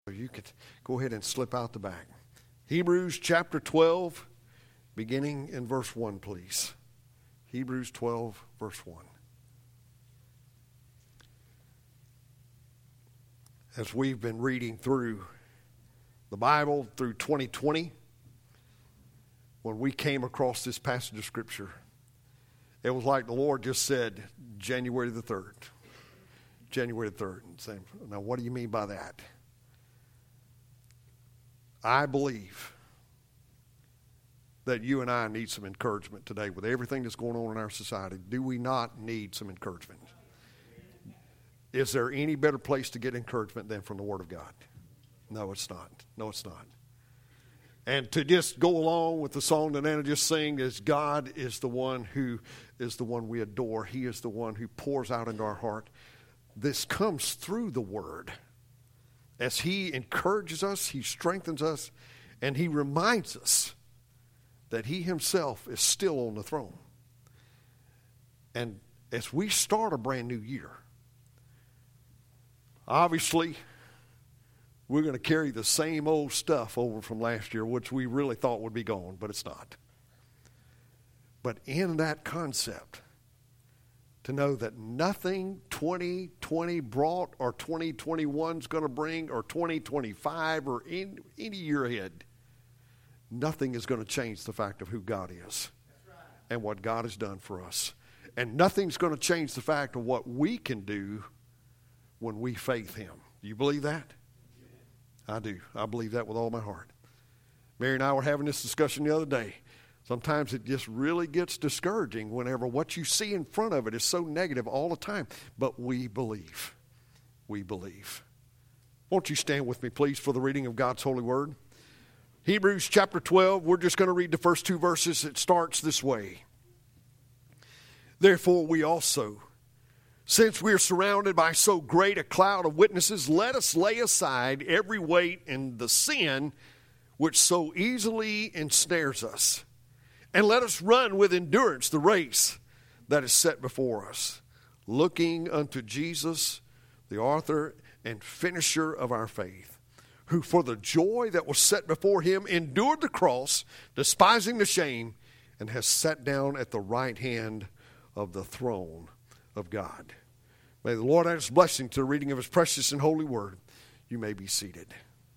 You could go ahead and slip out the back. Hebrews chapter 12, beginning in verse 1, please. Hebrews 12, verse 1. As we've been reading through the Bible through 2020, when we came across this passage of Scripture, it was like the Lord just said, January the 3rd. January the 3rd. Saying, now, what do you mean by that? I believe that you and I need some encouragement today with everything that's going on in our society. Do we not need some encouragement? Is there any better place to get encouragement than from the Word of God? No, it's not. No, it's not. And to just go along with the song that Anna just sang is God is the one who is the one we adore. He is the one who pours out into our heart. This comes through the Word. As He encourages us, He strengthens us, and He reminds us that He Himself is still on the throne. And as we start a brand new year, obviously, we're going to carry the same old stuff over from last year, which we really thought would be gone, but it's not. But in that concept, to know that nothing 2020 brought or 2021 is going to bring or 2025 or any year ahead, nothing is going to change the fact of who God is and what God has done for us. And nothing's going to change the fact of what we can do when we faith Him. Do you believe that? I do. I believe that with all my heart. Mary and I were having this discussion the other day. Sometimes it just really gets discouraging whenever what you see in front of it is so negative all the time. But we believe. We believe. Won't you stand with me, please, for the reading of God's holy word? Hebrews chapter 12, we're just going to read the first two verses. It starts this way. Therefore we also, since we are surrounded by so great a cloud of witnesses, let us lay aside every weight and the sin which so easily ensnares us. And let us run with endurance the race that is set before us, looking unto Jesus, the author and finisher of our faith, who for the joy that was set before Him endured the cross, despising the shame, and has sat down at the right hand of the throne of God. May the Lord add His blessing to the reading of His precious and holy word. You may be seated.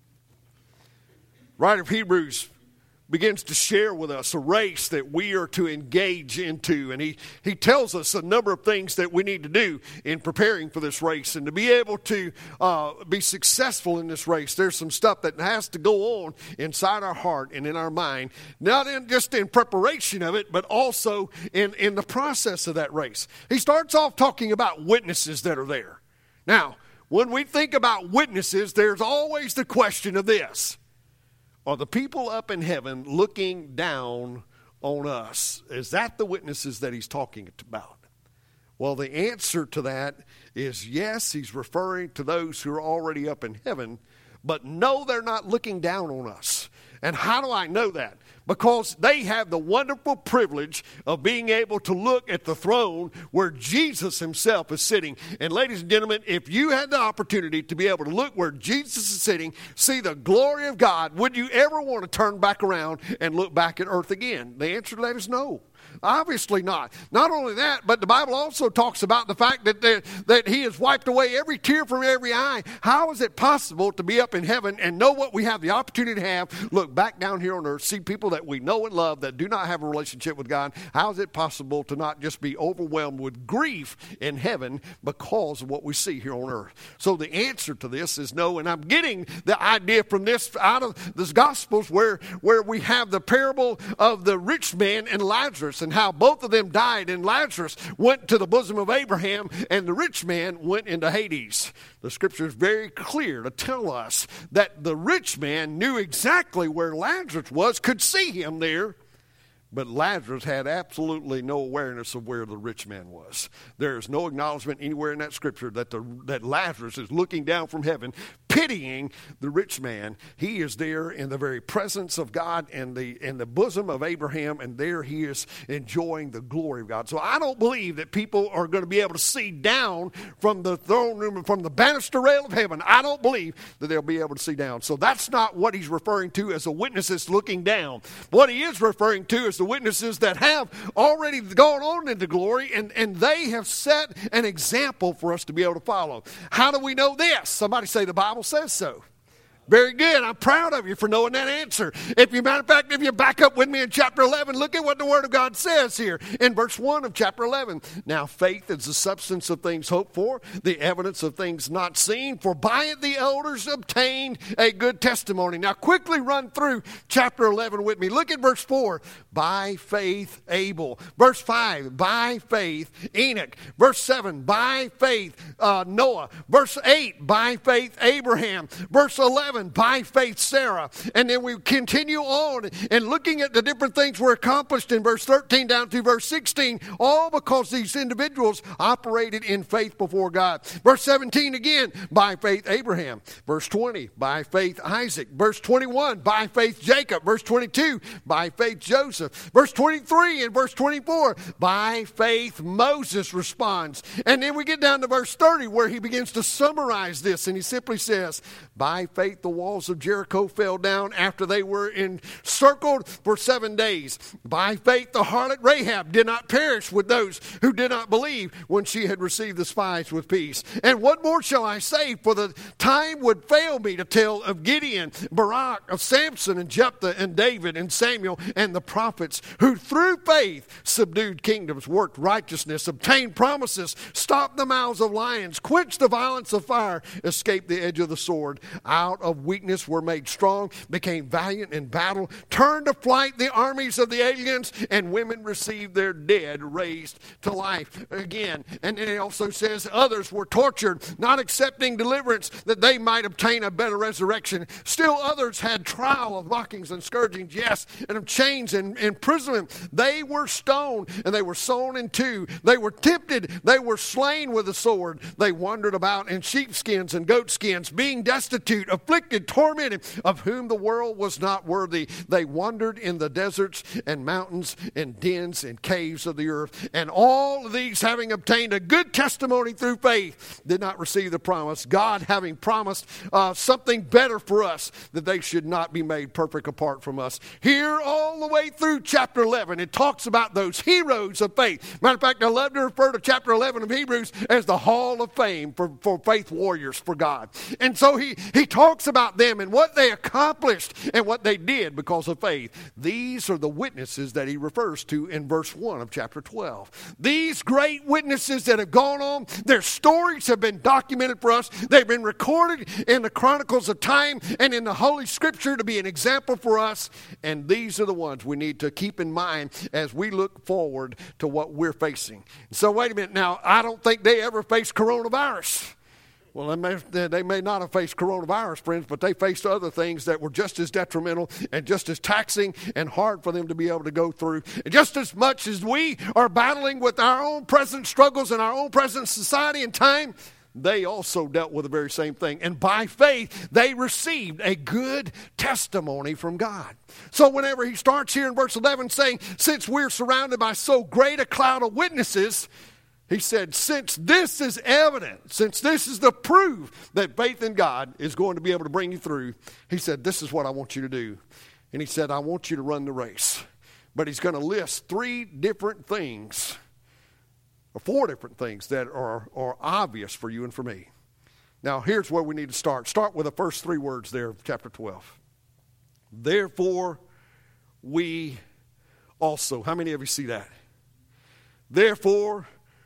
Writer of Hebrews begins to share with us a race that we are to engage into. And he tells us a number of things that we need to do in preparing for this race. And to be able to be successful in this race, there's some stuff that has to go on inside our heart and in our mind. Not just in preparation of it, but also in the process of that race. He starts off talking about witnesses that are there. Now, when we think about witnesses, there's always the question of this. Are the people up in heaven looking down on us? Is that the witnesses that he's talking about? Well, the answer to that is yes, he's referring to those who are already up in heaven, but no, they're not looking down on us. And how do I know that? Because they have the wonderful privilege of being able to look at the throne where Jesus Himself is sitting. And ladies and gentlemen, if you had the opportunity to be able to look where Jesus is sitting, see the glory of God, would you ever want to turn back around and look back at earth again? The answer to that is no. Obviously not. Not only that, but the Bible also talks about the fact that He has wiped away every tear from every eye. How is it possible to be up in heaven and know what we have the opportunity to have, look back down here on earth, see people that we know and love that do not have a relationship with God? How is it possible to not just be overwhelmed with grief in heaven because of what we see here on earth? So the answer to this is no, and I'm getting the idea from this out of the Gospels where we have the parable of the rich man and Lazarus, and how both of them died, and Lazarus went to the bosom of Abraham, and the rich man went into Hades. The Scripture is very clear to tell us that the rich man knew exactly where Lazarus was, could see him there, but Lazarus had absolutely no awareness of where the rich man was. There is no acknowledgement anywhere in that Scripture that Lazarus is looking down from heaven, pitying the rich man. He is there in the very presence of God and in the bosom of Abraham, and there he is enjoying the glory of God. So I don't believe that people are going to be able to see down from the throne room and from the banister rail of heaven. I don't believe that they'll be able to see down. So that's not what he's referring to as the witnesses looking down. What he is referring to is the witnesses that have already gone on into glory, and they have set an example for us to be able to follow. How do we know this? Somebody say the Bible says so. Very good. I'm proud of you for knowing that answer. Matter of fact, if you back up with me in chapter 11, look at what the Word of God says here in verse 1 of chapter 11. Now faith is the substance of things hoped for, the evidence of things not seen, for by it the elders obtained a good testimony. Now quickly run through chapter 11 with me. Look at verse 4. By faith Abel. Verse 5. By faith Enoch. Verse 7. By faith Noah. Verse 8. By faith Abraham. Verse 11. By faith Sarah. And then we continue on and looking at the different things were accomplished in verse 13 down to verse 16, all because these individuals operated in faith before God. Verse 17 again, by faith Abraham. Verse 20, by faith Isaac. Verse 21, by faith Jacob. Verse 22, by faith Joseph. Verse 23 and verse 24, by faith Moses responds. And then we get down to verse 30 where he begins to summarize this, and he simply says, by faith the walls of Jericho fell down after they were encircled for 7 days. By faith the harlot Rahab did not perish with those who did not believe when she had received the spies with peace. And what more shall I say? For the time would fail me to tell of Gideon, Barak, of Samson and Jephthah and David and Samuel and the prophets, who through faith subdued kingdoms, worked righteousness, obtained promises, stopped the mouths of lions, quenched the violence of fire, escaped the edge of the sword. Out of weakness were made strong, became valiant in battle, turned to flight the armies of the aliens, and women received their dead raised to life again. And then it also says others were tortured, not accepting deliverance that they might obtain a better resurrection. Still others had trial of mockings and scourgings, yes, and of chains and imprisonment. They were stoned, and they were sown in two. They were tempted, they were slain with the sword. They wandered about in sheepskins and goatskins, being destitute, afflicted, tormented, of whom the world was not worthy. They wandered in the deserts and mountains and dens and caves of the earth. And all of these, having obtained a good testimony through faith, did not receive the promise. God having promised something better for us, that they should not be made perfect apart from us. Here all the way through chapter 11, it talks about those heroes of faith. Matter of fact, I love to refer to chapter 11 of Hebrews as the hall of fame for faith warriors for God. And so he talks about them and what they accomplished and what they did because of faith. These are the witnesses that he refers to in verse 1 of chapter 12. These great witnesses that have gone on, their stories have been documented for us. They've been recorded in the chronicles of time and in the Holy Scripture to be an example for us. And these are the ones we need to keep in mind as we look forward to what we're facing. So wait a minute now, I don't think they ever faced coronavirus. Well, they may not have faced coronavirus, friends, but they faced other things that were just as detrimental and just as taxing and hard for them to be able to go through. And just as much as we are battling with our own present struggles in our own present society and time, they also dealt with the very same thing. And by faith, they received a good testimony from God. So whenever he starts here in verse 11 saying, since we're surrounded by so great a cloud of witnesses, he said, since this is evident, since this is the proof that faith in God is going to be able to bring you through, he said, this is what I want you to do. And he said, I want you to run the race. But he's going to list 3 different things, or 4 different things that are obvious for you and for me. Now, here's where we need to start. Start with the first 3 words there of chapter 12. Therefore, we also. How many of you see that? Therefore,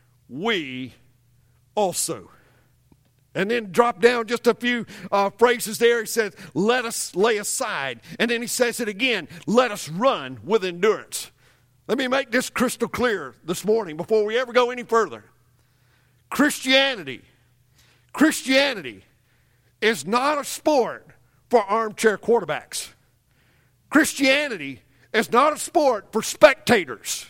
we also. And then drop down just a few phrases there. He says, let us lay aside. And then he says it again, let us run with endurance. Let me make this crystal clear this morning before we ever go any further. Christianity is not a sport for armchair quarterbacks. Christianity is not a sport for spectators.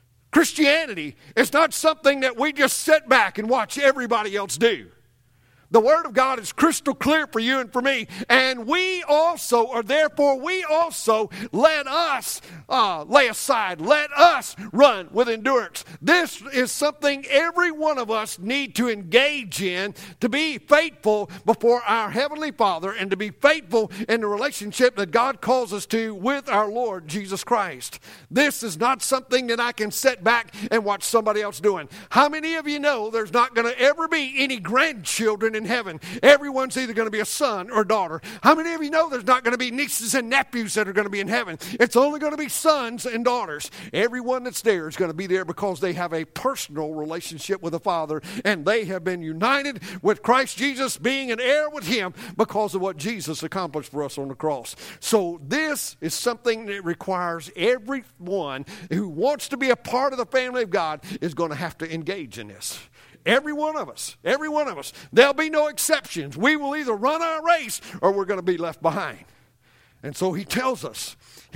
Christianity is not something that we just sit back and watch everybody else do. The Word of God is crystal clear for you and for me. And we also, or therefore we also, let us lay aside. Let us run with endurance. This is something every one of us need to engage in to be faithful before our Heavenly Father and to be faithful in the relationship that God calls us to with our Lord Jesus Christ. This is not something that I can sit back and watch somebody else doing. How many of you know there's not going to ever be any grandchildren in heaven? Everyone's either going to be a son or daughter. How many of you know there's not going to be nieces and nephews that are going to be in heaven? It's only going to be sons and daughters. Everyone that's there is going to be there because they have a personal relationship with the Father, and they have been united with Christ Jesus, being an heir with Him because of what Jesus accomplished for us on the cross. So this is something that requires everyone who wants to be a part of the family of God is going to have to engage in this. Every one of us. Every one of us. There'll be no exceptions. We will either run our race or we're going to be left behind. And so he tells us,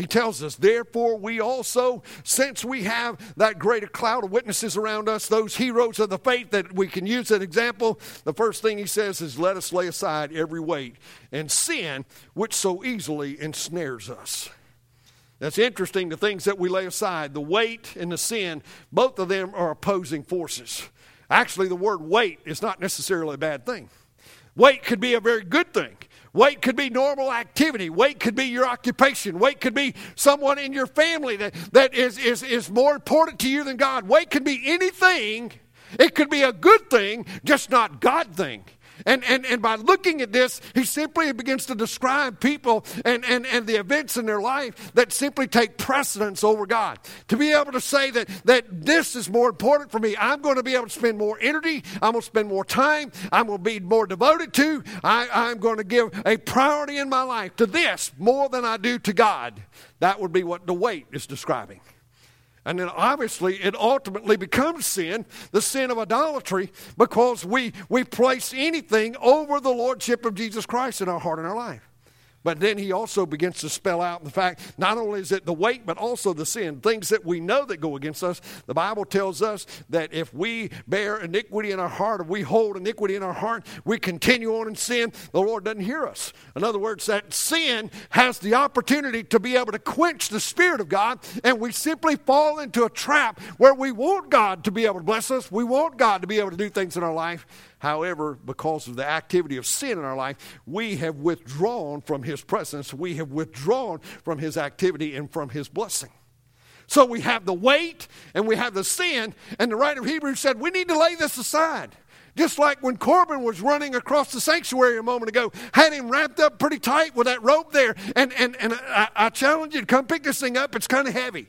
therefore we also, since we have that greater cloud of witnesses around us, those heroes of the faith that we can use as an example, the first thing he says is, let us lay aside every weight and sin which so easily ensnares us. That's interesting, the things that we lay aside, the weight and the sin, both of them are opposing forces. Actually, the word weight is not necessarily a bad thing. Weight could be a very good thing. Weight could be normal activity. Weight could be your occupation. Weight could be someone in your family that is more important to you than God. Weight could be anything. It could be a good thing, just not God thing. And by looking at this, he simply begins to describe people and the events in their life that simply take precedence over God. To be able to say that this is more important for me. I'm going to be able to spend more energy. I'm going to spend more time. I'm going to be more devoted to. I'm going to give a priority in my life to this more than I do to God. That would be what the weight is describing. And then obviously it ultimately becomes sin, the sin of idolatry, because we place anything over the lordship of Jesus Christ in our heart and our life. But then he also begins to spell out the fact, not only is it the weight, but also the sin, things that we know that go against us. The Bible tells us that if we bear iniquity in our heart, if we hold iniquity in our heart, we continue on in sin, the Lord doesn't hear us. In other words, that sin has the opportunity to be able to quench the Spirit of God, and we simply fall into a trap where we want God to be able to bless us. We want God to be able to do things in our life. However, because of the activity of sin in our life, we have withdrawn from His presence. We have withdrawn from His activity and from His blessing. So we have the weight and we have the sin, and the writer of Hebrews said we need to lay this aside. Just like when Corbin was running across the sanctuary a moment ago, had him wrapped up pretty tight with that rope there, and I challenge you to come pick this thing up. It's kind of heavy.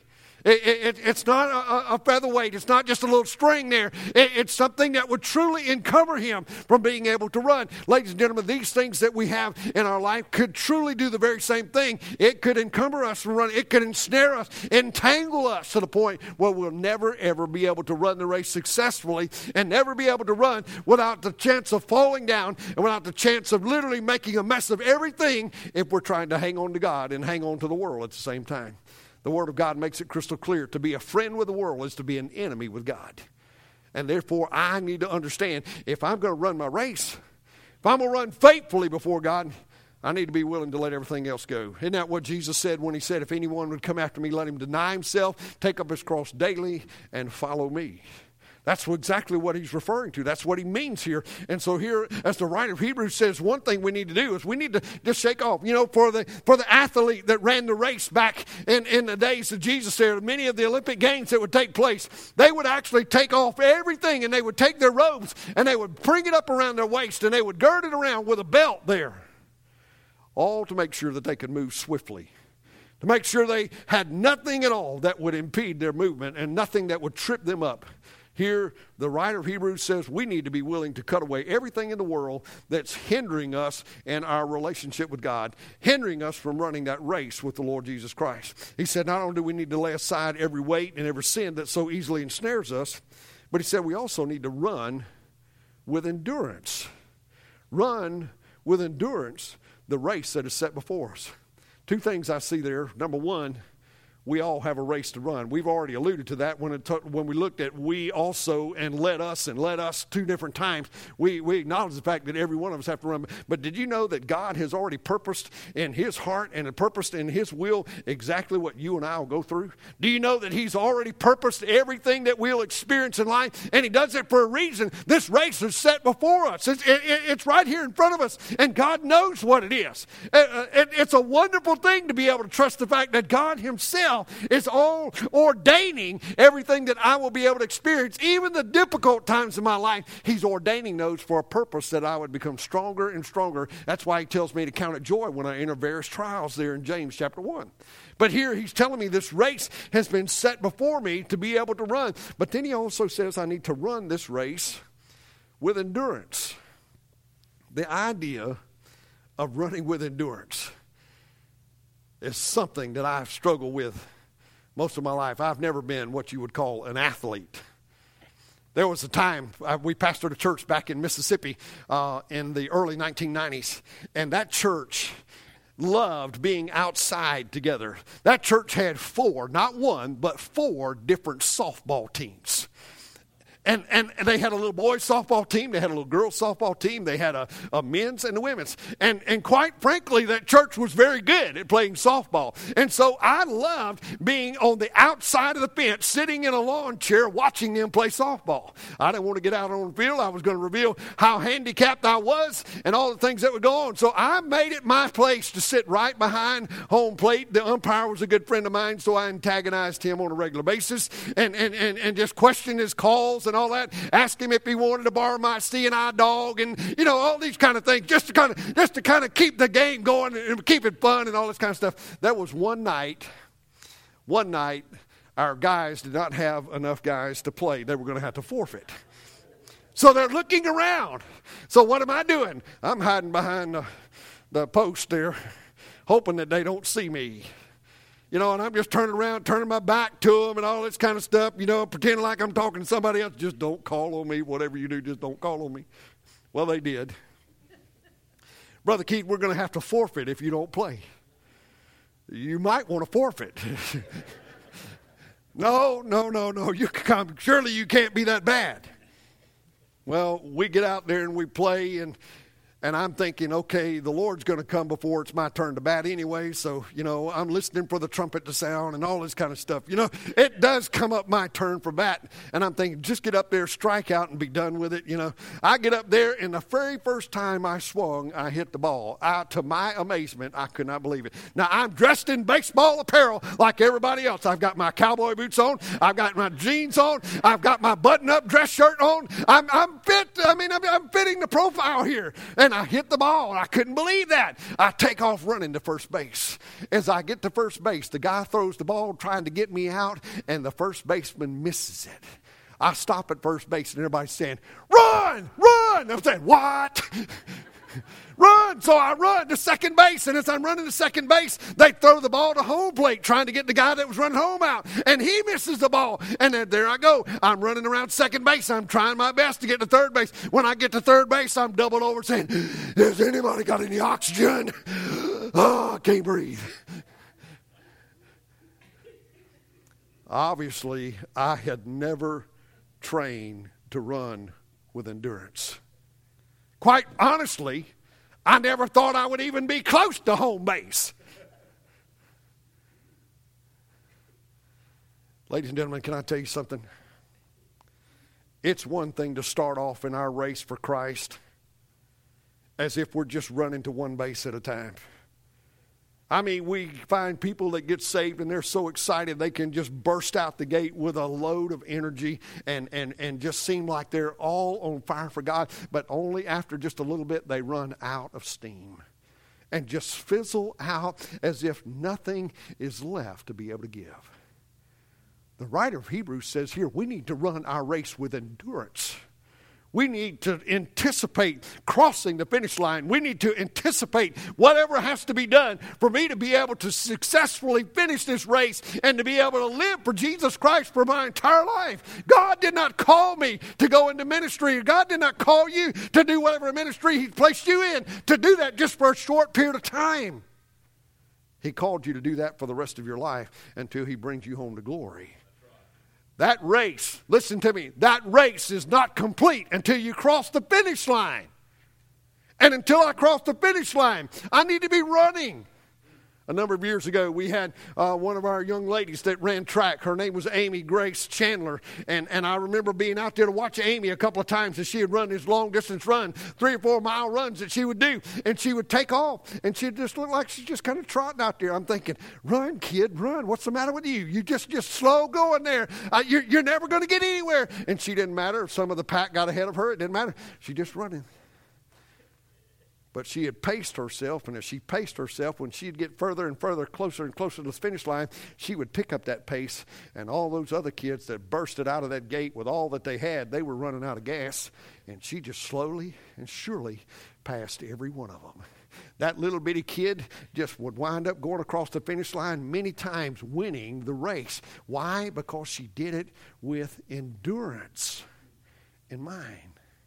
It's not a featherweight. It's not just a little string there. It's something that would truly encumber him from being able to run. Ladies and gentlemen, these things that we have in our life could truly do the very same thing. It could encumber us from running. It could ensnare us, entangle us to the point where we'll never, ever be able to run the race successfully and never be able to run without the chance of falling down and without the chance of literally making a mess of everything if we're trying to hang on to God and hang on to the world at the same time. The Word of God makes it crystal clear. To be a friend with the world is to be an enemy with God. And therefore, I need to understand, if I'm going to run my race, if I'm going to run faithfully before God, I need to be willing to let everything else go. Isn't that what Jesus said when He said, if anyone would come after me, let him deny himself, take up his cross daily, and follow me? That's exactly what he's referring to. That's what he means here. And so here, as the writer of Hebrews says, one thing we need to do is we need to just shake off. You know, for the athlete that ran the race back in the days of Jesus there, many of the Olympic Games that would take place, they would actually take off everything, and they would take their robes and they would bring it up around their waist, and they would gird it around with a belt there, all to make sure that they could move swiftly, to make sure they had nothing at all that would impede their movement and nothing that would trip them up. Here, the writer of Hebrews says we need to be willing to cut away everything in the world that's hindering us in our relationship with God, hindering us from running that race with the Lord Jesus Christ. He said not only do we need to lay aside every weight and every sin that so easily ensnares us, but he said we also need to run with endurance. Run with endurance the race that is set before us. Two things I see there. Number one, we all have a race to run. We've already alluded to that when we looked at we also and let us 2 different times. We acknowledge the fact that every one of us have to run. But did you know that God has already purposed in his heart and purposed in his will exactly what you and I will go through? Do you know that he's already purposed everything that we'll experience in life? And he does it for a reason. This race is set before us. It's right here in front of us. And God knows what it is. It's a wonderful thing to be able to trust the fact that God himself is all ordaining everything that I will be able to experience, even the difficult times in my life. He's ordaining those for a purpose that I would become stronger and stronger. That's why he tells me to count it joy when I enter various trials there in James chapter 1. But here he's telling me this race has been set before me to be able to run. But then he also says I need to run this race with endurance. The idea of running with endurance is something that I've struggled with most of my life. I've never been what you would call an athlete. There was a time, we pastored a church back in Mississippi in the early 1990s, and that church loved being outside together. That church had 4, not 1, but 4 different softball teams. And they had a little boys softball team. They had a little girls softball team. They had a men's and a women's. And quite frankly, that church was very good at playing softball. And so I loved being on the outside of the fence, sitting in a lawn chair, watching them play softball. I didn't want to get out on the field. I was going to reveal how handicapped I was and all the things that would go on. So I made it my place to sit right behind home plate. The umpire was a good friend of mine, so I antagonized him on a regular basis and just questioned his calls and all that, asked him if he wanted to borrow my CNI dog, and all these kind of things, just to kind of keep the game going and keep it fun and all this kind of stuff. There was one night our guys did not have enough guys to play. They were going to have to forfeit. So they're looking around. So what am I doing? I'm hiding behind the post there, hoping that they don't see me. And I'm just turning around, turning my back to them and all this kind of stuff, pretending like I'm talking to somebody else. Just don't call on me. Whatever you do, just don't call on me. Well, they did. Brother Keith, we're going to have to forfeit if you don't play. You might want to forfeit. No. You can come. Surely you can't be that bad. Well, we get out there and we play, and I'm thinking, okay, the Lord's going to come before it's my turn to bat anyway. So, I'm listening for the trumpet to sound and all this kind of stuff. It does come up my turn for bat. And I'm thinking, just get up there, strike out, and be done with it. I get up there, and the very first time I swung, I hit the ball. To my amazement, I could not believe it. Now, I'm dressed in baseball apparel like everybody else. I've got my cowboy boots on. I've got my jeans on. I've got my button-up dress shirt on. I'm fit. I'm fitting the profile here. And I hit the ball. I couldn't believe that. I take off running to first base. As I get to first base, the guy throws the ball trying to get me out, and the first baseman misses it. I stop at first base, and everybody's saying, "Run! Run!" I'm saying, "What?" Run! So I run to second base, and as I'm running to second base, they throw the ball to home plate, trying to get the guy that was running home out, and he misses the ball. And then there I go. I'm running around second base. I'm trying my best to get to third base. When I get to third base, I'm doubled over saying, "Has anybody got any oxygen? Oh, I can't breathe." Obviously, I had never trained to run with endurance. Quite honestly, I never thought I would even be close to home base. Ladies and gentlemen, can I tell you something? It's one thing to start off in our race for Christ as if we're just running to one base at a time. We find people that get saved and they're so excited they can just burst out the gate with a load of energy and just seem like they're all on fire for God. But only after just a little bit they run out of steam and just fizzle out as if nothing is left to be able to give. The writer of Hebrews says here, we need to run our race with endurance. We need to anticipate crossing the finish line. We need to anticipate whatever has to be done for me to be able to successfully finish this race and to be able to live for Jesus Christ for my entire life. God did not call me to go into ministry. God did not call you to do whatever ministry He placed you in, to do that just for a short period of time. He called you to do that for the rest of your life until he brings you home to glory. That race, listen to me, that race is not complete until you cross the finish line. And until I cross the finish line, I need to be running. A number of years ago, we had one of our young ladies that ran track. Her name was Amy Grace Chandler. And I remember being out there to watch Amy a couple of times as she would run this long-distance run, 3 or 4 mile runs that she would do. And she would take off, and she'd just look like she's just kind of trotting out there. I'm thinking, run, kid, run. What's the matter with you? You just slow going there. You're never going to get anywhere. And she didn't matter if some of the pack got ahead of her. It didn't matter. She just running. But she had paced herself, and as she paced herself, when she'd get further and further, closer and closer to the finish line, she would pick up that pace, and all those other kids that bursted out of that gate with all that they had, they were running out of gas, and she just slowly and surely passed every one of them. That little bitty kid just would wind up going across the finish line many times, winning the race. Why? Because she did it with endurance in mind.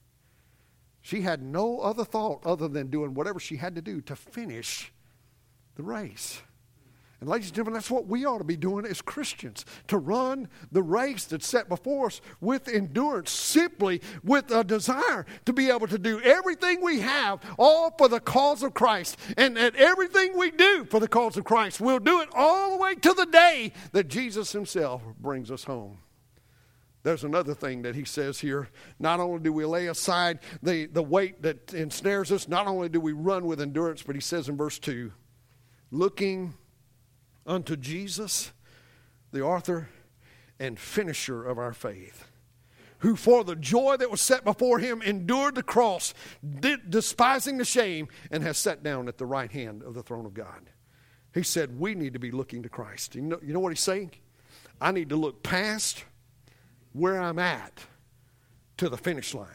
She had no other thought other than doing whatever she had to do to finish the race. And ladies and gentlemen, that's what we ought to be doing as Christians, to run the race that's set before us with endurance, simply with a desire to be able to do everything we have, all for the cause of Christ. And everything we do for the cause of Christ, we'll do it all the way to the day that Jesus himself brings us home. There's another thing that he says here. Not only do we lay aside the weight that ensnares us, not only do we run with endurance, but he says in verse 2, looking unto Jesus, the author and finisher of our faith, who for the joy that was set before him endured the cross, despising the shame, and has sat down at the right hand of the throne of God. He said we need to be looking to Christ. You know what he's saying? I need to look past where I'm at to the finish line.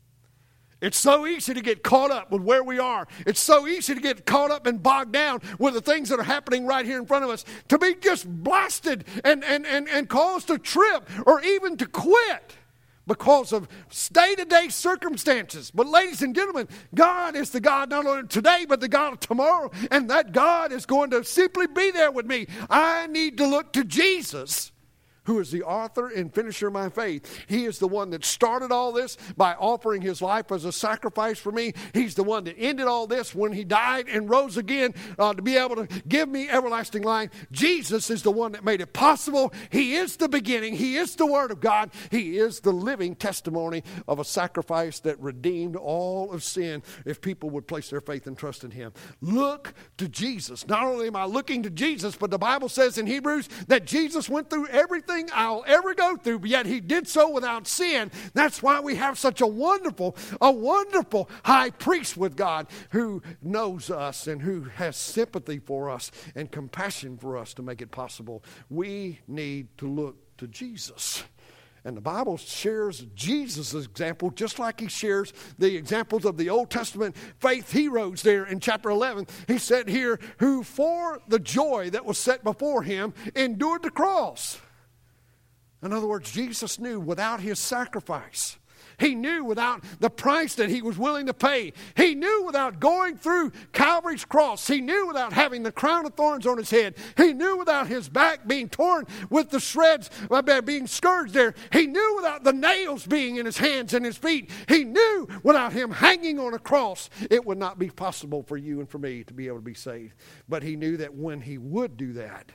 It's so easy to get caught up with where we are. It's so easy to get caught up and bogged down with the things that are happening right here in front of us, to be just blasted and caused to trip or even to quit because of day-to-day circumstances. But ladies and gentlemen, God is the God not only today but the God of tomorrow, and that God is going to simply be there with me. I need to look to Jesus, who is the author and finisher of my faith. He is the one that started all this by offering his life as a sacrifice for me. He's the one that ended all this when he died and rose again to be able to give me everlasting life. Jesus is the one that made it possible. He is the beginning. He is the Word of God. He is the living testimony of a sacrifice that redeemed all of sin if people would place their faith and trust in him. Look to Jesus. Not only am I looking to Jesus, but the Bible says in Hebrews that Jesus went through everything I'll ever go through, but yet he did so without sin. That's why we have such a wonderful high priest with God who knows us and who has sympathy for us and compassion for us to make it possible. We need to look to Jesus. And the Bible shares Jesus' example just like he shares the examples of the Old Testament faith heroes there in chapter 11. He said here, who for the joy that was set before him endured the cross. In other words, Jesus knew without his sacrifice, he knew without the price that he was willing to pay, he knew without going through Calvary's cross, he knew without having the crown of thorns on his head, he knew without his back being torn with the shreds, being scourged there, he knew without the nails being in his hands and his feet, he knew without him hanging on a cross, it would not be possible for you and for me to be able to be saved. But he knew that when he would do that,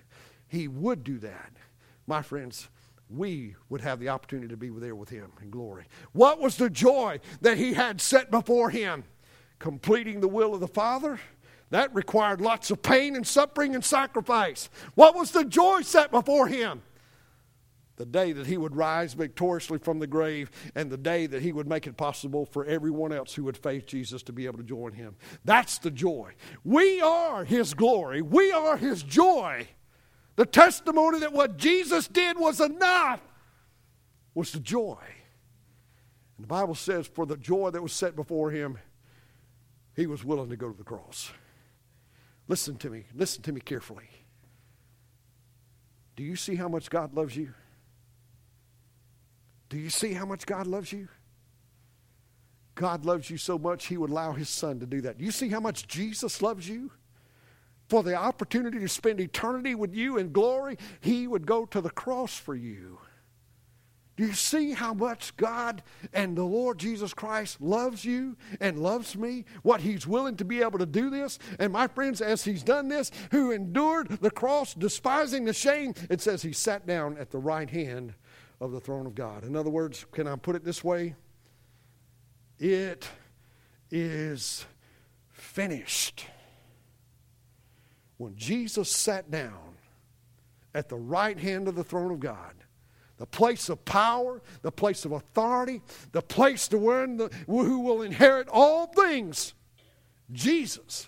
my friends, we would have the opportunity to be there with him in glory. What was the joy that he had set before him? Completing the will of the Father. That required lots of pain and suffering and sacrifice. What was the joy set before him? The day that he would rise victoriously from the grave, and the day that he would make it possible for everyone else who would face Jesus to be able to join him. That's the joy. We are his glory. We are his joy. The testimony that what Jesus did was enough was the joy. And the Bible says for the joy that was set before him, he was willing to go to the cross. Listen to me carefully. Do you see how much God loves you? Do you see how much God loves you? God loves you so much he would allow his son to do that. Do you see how much Jesus loves you? for the opportunity to spend eternity with you in glory, he would go to the cross for you. Do you see how much God and the Lord Jesus Christ loves you and loves me? What he's willing to be able to do this? And my friends, as he's done this, who endured the cross, despising the shame, it says he sat down at the right hand of the throne of God. In other words, can I put it this way? It is finished. When Jesus sat down at the right hand of the throne of God, the place of power, the place of authority, the place to who will inherit all things, Jesus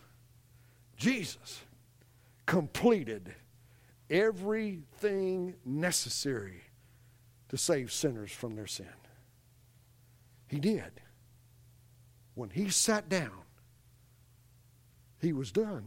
completed everything necessary to save sinners from their sin. He did. When he sat down, he was done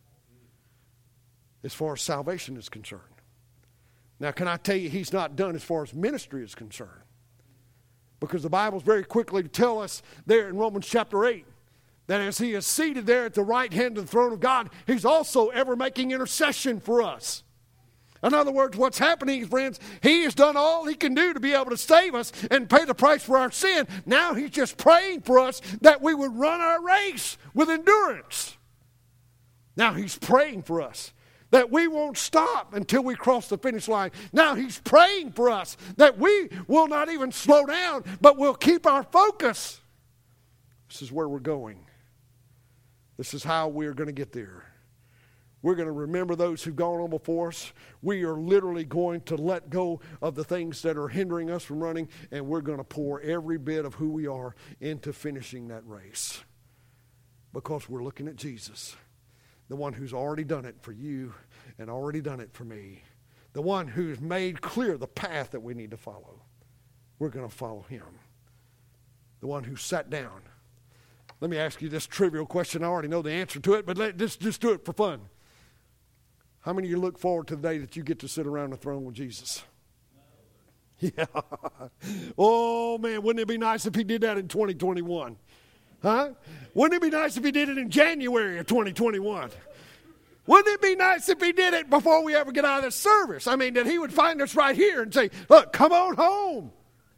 as far as salvation is concerned. Now, can I tell you, he's not done as far as ministry is concerned? Because the Bible's very quickly to tell us there in Romans chapter 8 that as he is seated there at the right hand of the throne of God, he's also ever making intercession for us. In other words, what's happening, friends, he has done all he can do to be able to save us and pay the price for our sin. Now he's just praying for us that we would run our race with endurance. Now he's praying for us that we won't stop until we cross the finish line. Now he's praying for us that we will not even slow down, but we'll keep our focus. This is where we're going. This is how we're going to get there. We're going to remember those who've gone on before us. We are literally going to let go of the things that are hindering us from running, and we're going to pour every bit of who we are into finishing that race. Because we're looking at Jesus, the one who's already done it for you and already done it for me. The one who's made clear the path that we need to follow. We're going to follow him. The one who sat down. Let me ask you this trivial question. I already know the answer to it, but let's just do it for fun. How many of you look forward to the day that you get to sit around the throne with Jesus? Yeah. Oh, man, wouldn't it be nice if he did that in 2021? Huh? Wouldn't it be nice if he did it in January of 2021? Wouldn't it be nice if he did it before we ever get out of this service? I mean, that he would find us right here and say, look, come on home.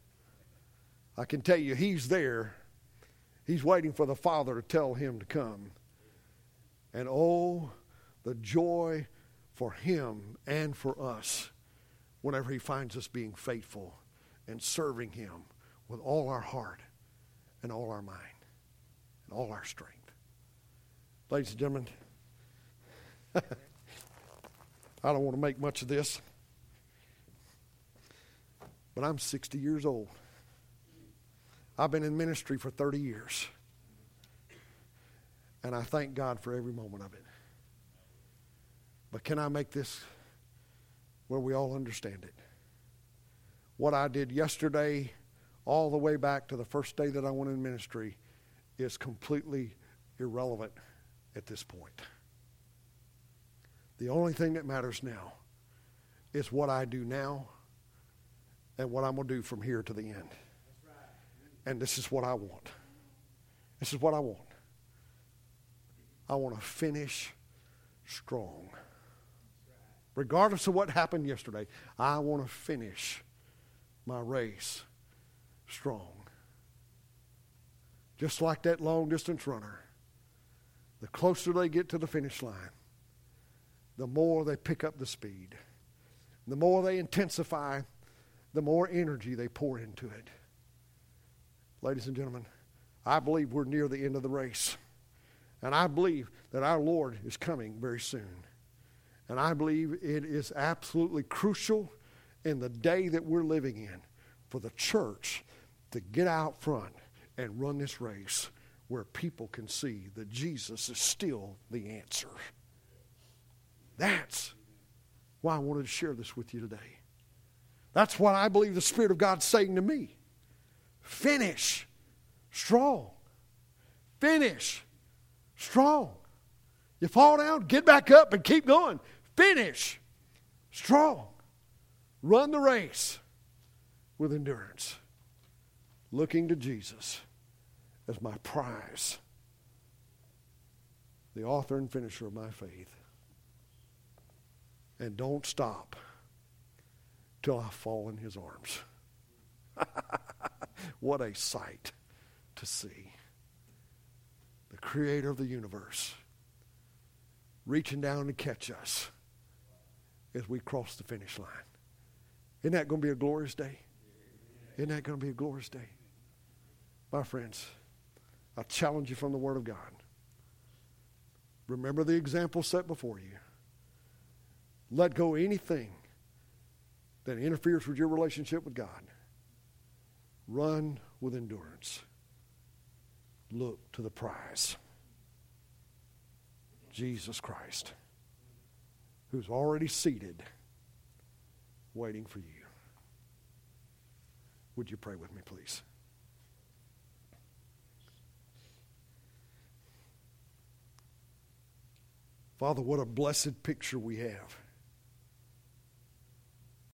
I can tell you, he's there. He's waiting for the Father to tell him to come. And oh, the joy for him and for us whenever he finds us being faithful and serving him with all our heart and all our mind and all our strength. Ladies and gentlemen, I don't want to make much of this, but I'm 60 years old. I've been in ministry for 30 years, and I thank God for every moment of it. But can I make this where we all understand it? What I did yesterday all the way back to the first day that I went in ministry is completely irrelevant at this point. The only thing that matters now is what I do now and what I'm going to do from here to the end. And this is what I want. This is what I want. I want to finish strong. Regardless of what happened yesterday, I want to finish my race strong. Just like that long distance runner, the closer they get to the finish line, the more they pick up the speed. The more they intensify, the more energy they pour into it. Ladies and gentlemen, I believe we're near the end of the race. And I believe that our Lord is coming very soon. And I believe it is absolutely crucial in the day that we're living in for the church to get out front and run this race where people can see that Jesus is still the answer. That's why I wanted to share this with you today. That's what I believe the Spirit of God's saying to me. Finish strong. Finish strong. You fall down, get back up and keep going. Finish strong. Run the race with endurance. Looking to Jesus as my prize. The author and finisher of my faith. And don't stop till I fall in his arms. What a sight to see. The creator of the universe reaching down to catch us as we cross the finish line. Isn't that going to be a glorious day? Isn't that going to be a glorious day? My friends, I challenge you from the Word of God. Remember the example set before you. Let go of anything that interferes with your relationship with God. Run with endurance. Look to the prize. Jesus Christ, who's already seated, waiting for you. Would you pray with me, please? Father, what a blessed picture we have